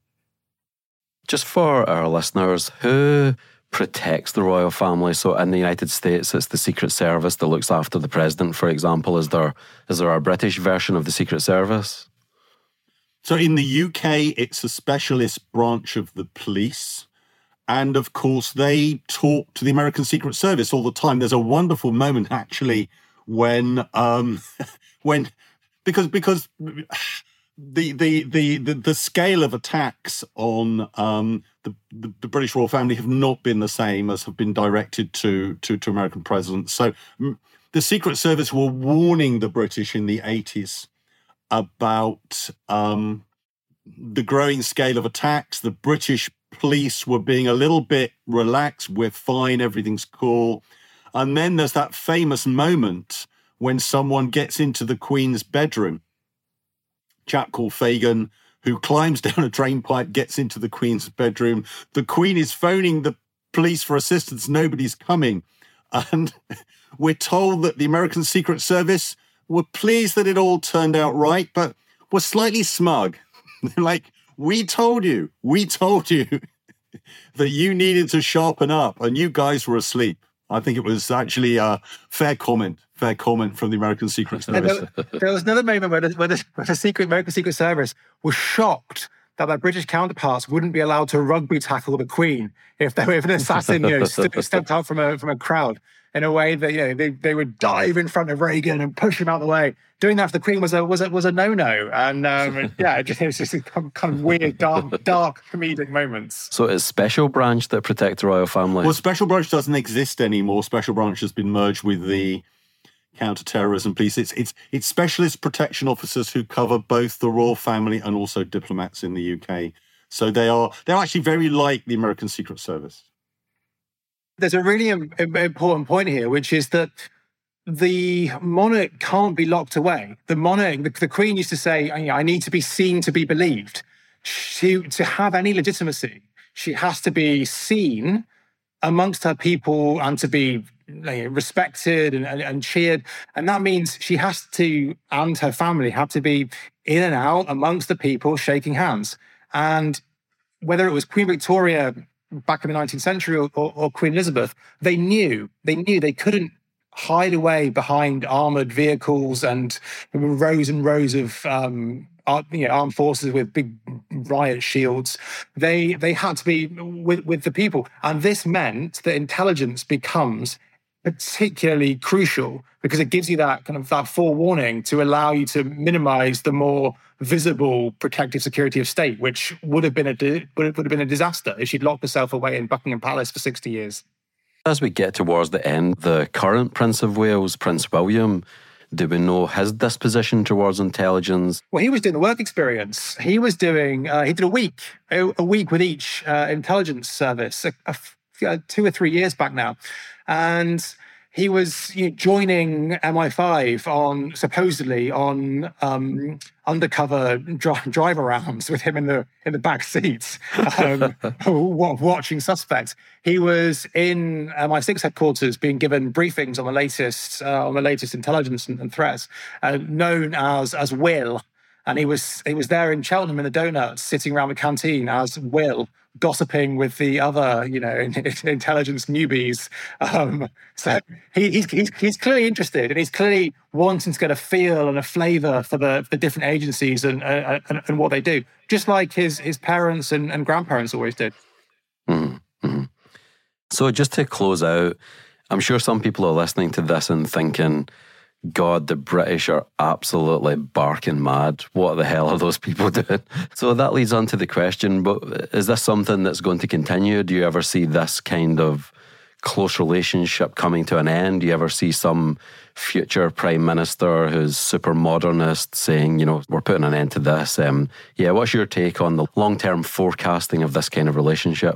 Just for our listeners, who protects the royal family? So in the United States, it's the Secret Service that looks after the president, for example. Is there is there a British version of the Secret Service? So in the U K, it's a specialist branch of the police. And of course, they talk to the American Secret Service all the time. There's a wonderful moment, actually, when um, when because because the the the the, the scale of attacks on um, the, the the British royal family have not been the same as have been directed to to, to American presidents. So mm, the Secret Service were warning the British in the eighties about um, the growing scale of attacks. The British police were being a little bit relaxed. We're fine, everything's cool. And then there's that famous moment when someone gets into the Queen's bedroom. A chap called Fagan, who climbs down a drain pipe, gets into the Queen's bedroom. The Queen is phoning the police for assistance. Nobody's coming. And we're told that the American Secret Service were pleased that it all turned out right, but were slightly smug. They're like, we told you, we told you that you needed to sharpen up and you guys were asleep. I think it was actually a fair comment, fair comment from the American Secret Service. There, there was another moment where the, where the, where the Secret, American Secret Service was shocked that their British counterparts wouldn't be allowed to rugby tackle the Queen if they were if an assassin, you know, st- stepped out from a from a crowd in a way that, you know, they, they would dive in front of Reagan and push him out of the way. Doing that for the Queen was a was a was a no no, and um, yeah, it, just, it was just kind of weird, dark, dark comedic moments. So it's Special Branch that protect the royal family. Well, Special Branch doesn't exist anymore. Special Branch has been merged with the counter-terrorism police. It's it's it's specialist protection officers who cover both the royal family and also diplomats in the U K. So they are they're actually very like the American Secret Service. There's a really im- important point here, which is that the monarch can't be locked away. The monarch, the, the Queen used to say, I need to be seen to be believed. She, to have any legitimacy, she has to be seen amongst her people and to be, you know, respected and, and, and cheered. And that means she has to, and her family have to be in and out amongst the people, shaking hands. And whether it was Queen Victoria back in the nineteenth century or, or, or Queen Elizabeth, they knew, they knew they couldn't hide away behind armored vehicles and rows and rows of um, you know, armed forces with big riot shields. They they had to be with, with the people. And this meant that intelligence becomes particularly crucial because it gives you that kind of that forewarning to allow you to minimize the more visible protective security of state, which would have been a di- would have been a disaster if she'd locked herself away in Buckingham Palace for sixty years. As we get towards the end, the current Prince of Wales, Prince William, do we know his disposition towards intelligence? Well, he was doing the work experience. He was doing, uh, he did a week, a, a week with each uh, intelligence service, a, a, a, two or three years back now. And he was, you know, joining M I five on, supposedly, on um, undercover dri- drive arounds with him in the in the back seats, um, watching suspects. He was in M I six headquarters being given briefings on the latest uh, on the latest intelligence and, and threats, uh, known as as Will. And he was he was there in Cheltenham in the Donuts, sitting around the canteen as Will, gossiping with the other, you know, intelligence newbies. Um, so he, he's, he's he's clearly interested, and he's clearly wanting to get a feel and a flavour for the, the different agencies and, uh, and and what they do, just like his his parents and, and grandparents always did. Mm-hmm. So just to close out, I'm sure some people are listening to this and thinking, God, the British are absolutely barking mad. What the hell are those people doing? So that leads on to the question, but is this something that's going to continue? Do you ever see this kind of close relationship coming to an end? Do you ever see some future Prime Minister who's super modernist saying, you know, we're putting an end to this? Um, yeah, what's your take on the long-term forecasting of this kind of relationship?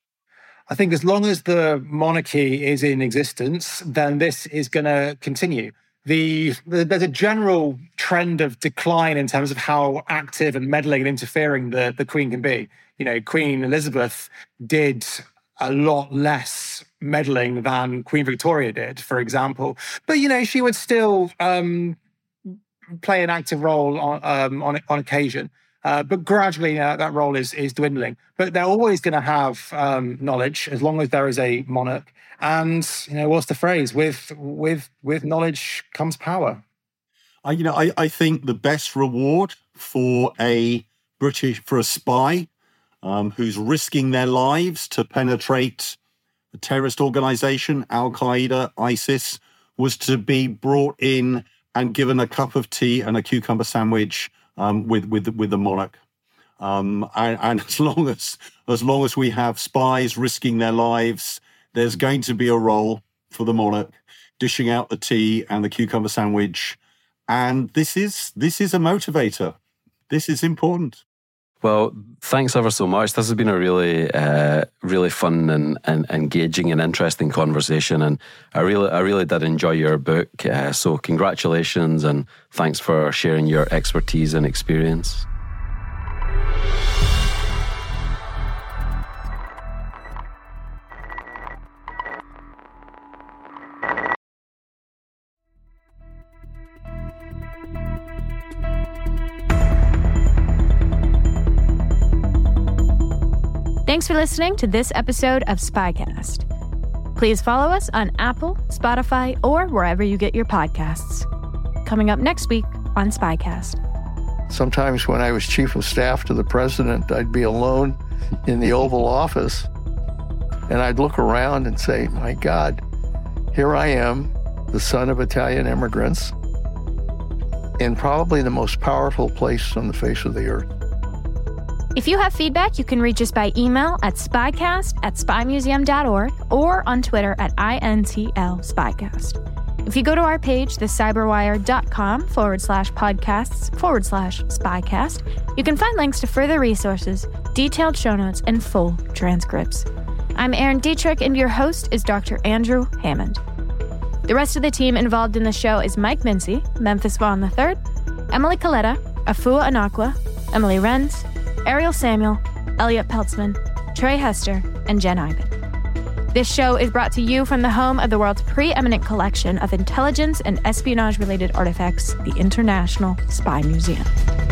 I think as long as the monarchy is in existence, then this is going to continue. The, the there's a general trend of decline in terms of how active and meddling and interfering the, the Queen can be. You know, Queen Elizabeth did a lot less meddling than Queen Victoria did, for example. But, you know, she would still um, play an active role on um, on, on occasion. Uh, but gradually uh, that role is is dwindling. But they're always going to have um, knowledge as long as there is a monarch. And, you know, what's the phrase? With with with knowledge comes power. I, you know, I, I think the best reward for a British, for a spy um, who's risking their lives to penetrate a terrorist organization, Al-Qaeda, ISIS, was to be brought in and given a cup of tea and a cucumber sandwich um, with with with the monarch. Um, and, and as long as as long as we have spies risking their lives, there's going to be a role for the monarch dishing out the tea and the cucumber sandwich. And this is this is a motivator. This is important. Well, thanks ever so much. This has been a really, uh, really fun and, and engaging and interesting conversation. And I really, I really did enjoy your book. Uh, so congratulations and thanks for sharing your expertise and experience. Thanks for listening to this episode of Spycast. Please follow us on Apple, Spotify, or wherever you get your podcasts. Coming up next week on Spycast. Sometimes when I was chief of staff to the president, I'd be alone in the Oval Office, and I'd look around and say, my God, here I am, the son of Italian immigrants, in probably the most powerful place on the face of the earth. If you have feedback, you can reach us by email at spycast at spymuseum dot org or on Twitter at I N T L Spycast. If you go to our page, thecyberwire.com forward slash podcasts forward slash spycast, you can find links to further resources, detailed show notes, and full transcripts. I'm Erin Dietrich, and your host is Doctor Andrew Hammond. The rest of the team involved in the show is Mike Mincy, Memphis Vaughn the third, Emily Coletta, Afua Anakwa, Emily Renz, Ariel Samuel, Elliot Peltzman, Trey Hester, and Jen Ivan. This show is brought to you from the home of the world's preeminent collection of intelligence and espionage-related artifacts, the International Spy Museum.